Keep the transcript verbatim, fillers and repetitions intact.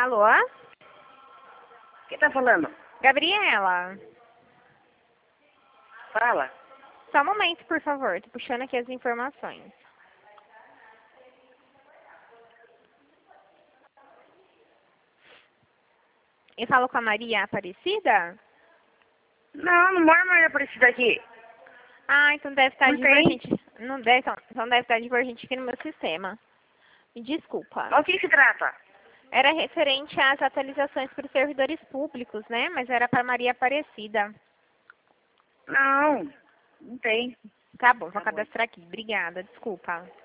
Alô? Quem tá falando? Gabriela. Fala. Só um momento, por favor. Tô puxando aqui as informações. Eu falo com a Maria Aparecida? Não, não mora mais Aparecida aqui. Ah, então deve estar Não tem. divergente. Não deve, então então deve estar divergente aqui no meu sistema. Me desculpa. Mas o que se trata? Era referente às atualizações para os servidores públicos, né? Mas era para Maria Aparecida. Não, não tem. Tá bom, vou Tá bom. cadastrar aqui. Obrigada, desculpa.